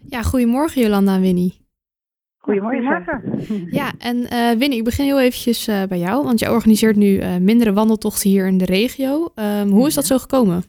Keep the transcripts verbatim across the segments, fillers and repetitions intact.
Ja, goedemorgen Jolanda en Winnie. Goedemorgen. Ja, en uh, Winnie, ik begin heel eventjes uh, bij jou, want jij organiseert nu uh, mindere wandeltochten hier in de regio. Um, hoe is dat zo gekomen?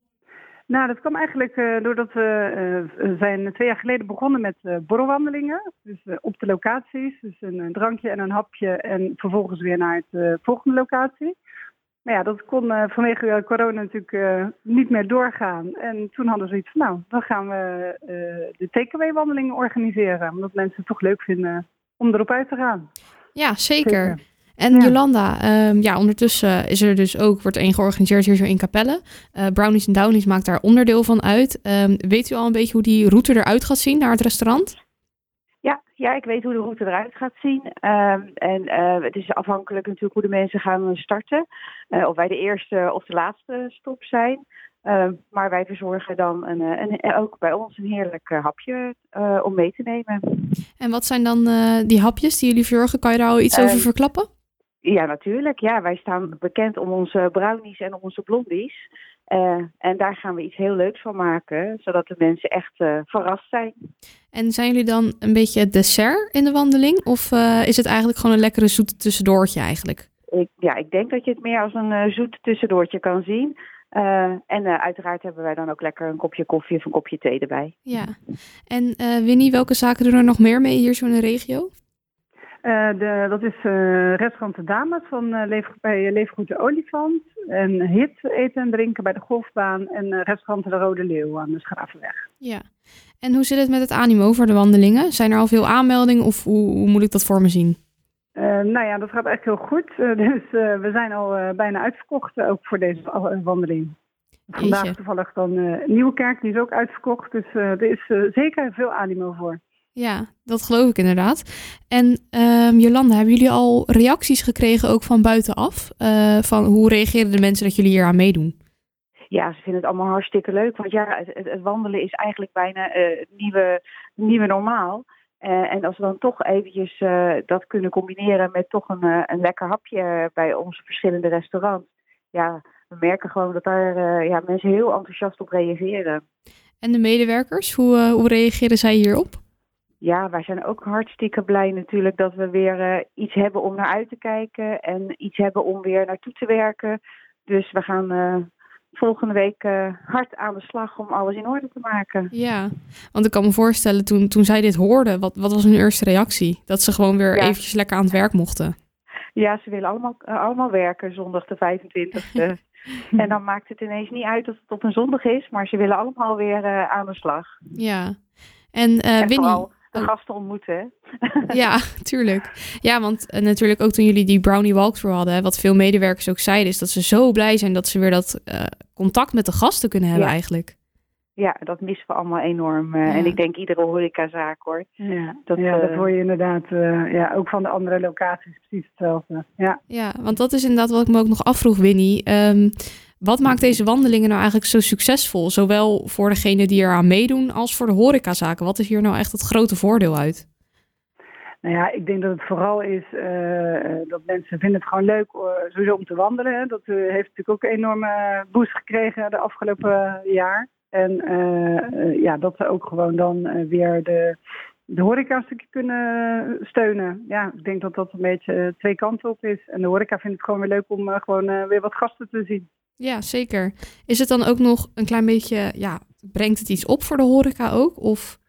Nou, dat kwam eigenlijk uh, doordat we uh, zijn twee jaar geleden begonnen met uh, borrelwandelingen. Dus uh, op de locaties, dus een, een drankje en een hapje en vervolgens weer naar de uh, volgende locatie. Maar ja, dat kon uh, vanwege uh, corona natuurlijk uh, niet meer doorgaan. En toen hadden we zoiets van, nou, dan gaan we uh, de takeaway-wandelingen organiseren. Omdat mensen het toch leuk vinden om erop uit te gaan. Ja, zeker. zeker. En ja. Jolanda, um, ja, ondertussen is er dus ook, wordt één georganiseerd hier zo in Capelle. Uh, Brownies en Downies maakt daar onderdeel van uit. Um, weet u al een beetje hoe die route eruit gaat zien naar het restaurant? Ja, ja, ik weet hoe de route eruit gaat zien. Um, en uh, het is afhankelijk natuurlijk hoe de mensen gaan starten. Uh, of wij de eerste of de laatste stop zijn. Uh, maar wij verzorgen dan een, een, een, ook bij ons een heerlijk uh, hapje uh, om mee te nemen. En wat zijn dan uh, die hapjes die jullie verzorgen? Kan je daar al iets uh, over verklappen? Ja, natuurlijk. Ja, wij staan bekend om onze brownies en om onze blondies. Uh, en daar gaan we iets heel leuks van maken, zodat de mensen echt uh, verrast zijn. En zijn jullie dan een beetje het dessert in de wandeling? Of uh, is het eigenlijk gewoon een lekkere zoete tussendoortje eigenlijk? Ik, ja, ik denk dat je het meer als een uh, zoet tussendoortje kan zien. Uh, en uh, uiteraard hebben wij dan ook lekker een kopje koffie of een kopje thee erbij. Ja. En uh, Winnie, welke zaken doen er nog meer mee hier zo in de regio? Uh, de, dat is uh, restaurant De Dames van uh, Leef, bij Leefgoed de Olifant. En hit eten en drinken bij de golfbaan. En uh, restaurant De Rode Leeuw aan de Schravenweg. Ja. En hoe zit het met het animo voor de wandelingen? Zijn er al veel aanmeldingen of hoe, hoe moet ik dat voor me zien? Uh, nou ja, dat gaat echt heel goed. Uh, dus uh, we zijn al uh, bijna uitverkocht, uh, ook voor deze uh, wandeling. Vandaag Jeetje. Toevallig dan uh, Nieuwekerk, die is ook uitverkocht. Dus uh, er is uh, zeker veel animo voor. Ja, dat geloof ik inderdaad. En um, Jolanda, hebben jullie al reacties gekregen ook van buitenaf? Uh, van hoe reageren de mensen dat jullie hier aan meedoen? Ja, ze vinden het allemaal hartstikke leuk. Want ja, het, het wandelen is eigenlijk bijna uh, het nieuwe, nieuwe normaal. Uh, en als we dan toch eventjes uh, dat kunnen combineren met toch een, uh, een lekker hapje bij onze verschillende restaurants. Ja, we merken gewoon dat daar uh, ja, mensen heel enthousiast op reageren. En de medewerkers, hoe, uh, hoe reageren zij hierop? Ja, wij zijn ook hartstikke blij natuurlijk dat we weer uh, iets hebben om naar uit te kijken. En iets hebben om weer naartoe te werken. Dus we gaan uh, volgende week uh, hard aan de slag om alles in orde te maken. Ja, want ik kan me voorstellen toen, toen zij dit hoorden, wat, wat was hun eerste reactie? Dat ze gewoon weer ja. eventjes lekker aan het werk mochten. Ja, ze willen allemaal, uh, allemaal werken zondag de vijfentwintigste. En dan maakt het ineens niet uit dat het op een zondag is, maar ze willen allemaal weer uh, aan de slag. Ja, en, uh, en Winnie... Vooral de gasten ontmoeten. Ja, tuurlijk. Ja, want uh, natuurlijk ook toen jullie die Brownie Walkthrough hadden, wat veel medewerkers ook zeiden, is dat ze zo blij zijn dat ze weer dat uh, contact met de gasten kunnen hebben ja. eigenlijk. Ja, dat missen we allemaal enorm. Uh, ja. En ik denk iedere horecazaak hoor. Ja, dat, ja, uh, dat hoor je inderdaad uh, ja, ook van de andere locaties precies hetzelfde. Ja. Ja, want dat is inderdaad wat ik me ook nog afvroeg, Winnie. Um, Wat maakt deze wandelingen nou eigenlijk zo succesvol? Zowel voor degenen die eraan meedoen als voor de horecazaken. Wat is hier nou echt het grote voordeel uit? Nou ja, ik denk dat het vooral is uh, dat mensen vinden het gewoon leuk uh, sowieso om te wandelen. Hè. Dat uh, heeft natuurlijk ook een enorme boost gekregen de afgelopen jaar. En uh, uh, ja, dat ze ook gewoon dan uh, weer de, de horeca een stukje kunnen steunen. Ja, ik denk dat dat een beetje twee kanten op is. En de horeca vindt het gewoon weer leuk om uh, gewoon uh, weer wat gasten te zien. Ja, zeker. Is het dan ook nog een klein beetje, ja, brengt het iets op voor de horeca ook? Of?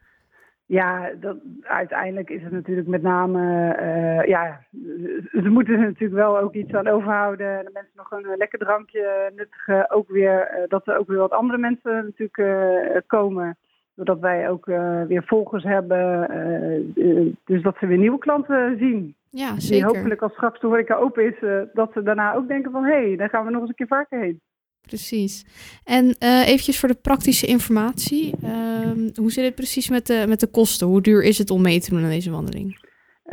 Ja, dat, uiteindelijk is het natuurlijk met name, uh, ja, ze moeten er natuurlijk wel ook iets aan overhouden. De mensen nog een lekker drankje nuttigen, ook weer, uh, dat er ook weer wat andere mensen natuurlijk uh, komen. Doordat wij ook uh, weer volgers hebben, uh, uh, dus dat ze weer nieuwe klanten zien. Ja, zeker. Die hopelijk als straks de horeca open is, uh, dat ze daarna ook denken van, hé, hey, daar gaan we nog eens een keer vaker heen. Precies. En uh, eventjes voor de praktische informatie. Uh, hoe zit het precies met de, met de kosten? Hoe duur is het om mee te doen aan deze wandeling? Uh,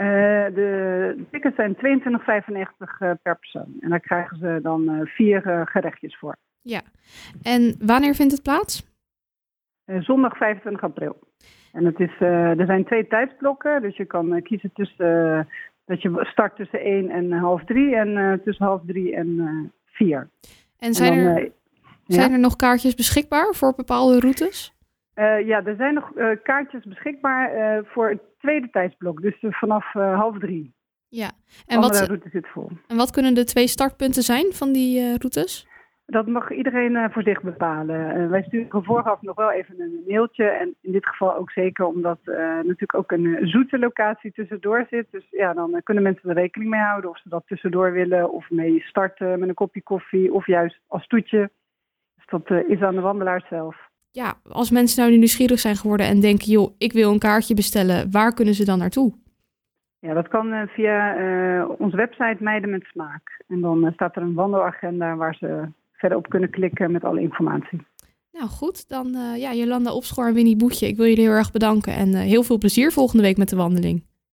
de tickets zijn tweeëntwintig vijfennegentig uh, per persoon. En daar krijgen ze dan uh, vier uh, gerechtjes voor. Ja. En wanneer vindt het plaats? Uh, zondag vijfentwintig april. En het is, uh, er zijn twee tijdsblokken. Dus je kan uh, kiezen tussen... Uh, dat je start tussen één en half drie. En uh, tussen half drie en uh, vier. En zijn, en dan, er, uh, zijn ja? er nog kaartjes beschikbaar voor bepaalde routes? Uh, ja, er zijn nog uh, kaartjes beschikbaar uh, voor het tweede tijdsblok. Dus uh, vanaf uh, half drie. Ja, en wat, route zit vol. En wat kunnen de twee startpunten zijn van die uh, routes? Dat mag iedereen uh, voor zich bepalen. Uh, wij sturen vooraf nog wel even een mailtje. En in dit geval ook zeker omdat uh, natuurlijk ook een uh, zoete locatie tussendoor zit. Dus ja, dan uh, kunnen mensen er rekening mee houden of ze dat tussendoor willen. Of mee starten met een kopje koffie of juist als toetje. Dus dat uh, is aan de wandelaar zelf. Ja, als mensen nou nieuwsgierig zijn geworden en denken, joh, ik wil een kaartje bestellen. Waar kunnen ze dan naartoe? Ja, dat kan uh, via uh, onze website Meiden met Smaak. En dan uh, staat er een wandelagenda waar ze verder op kunnen klikken met alle informatie. Nou goed, dan uh, ja, Jolanda Opschoor en Winnie Boetje, ik wil jullie heel erg bedanken. En uh, heel veel plezier volgende week met de wandeling.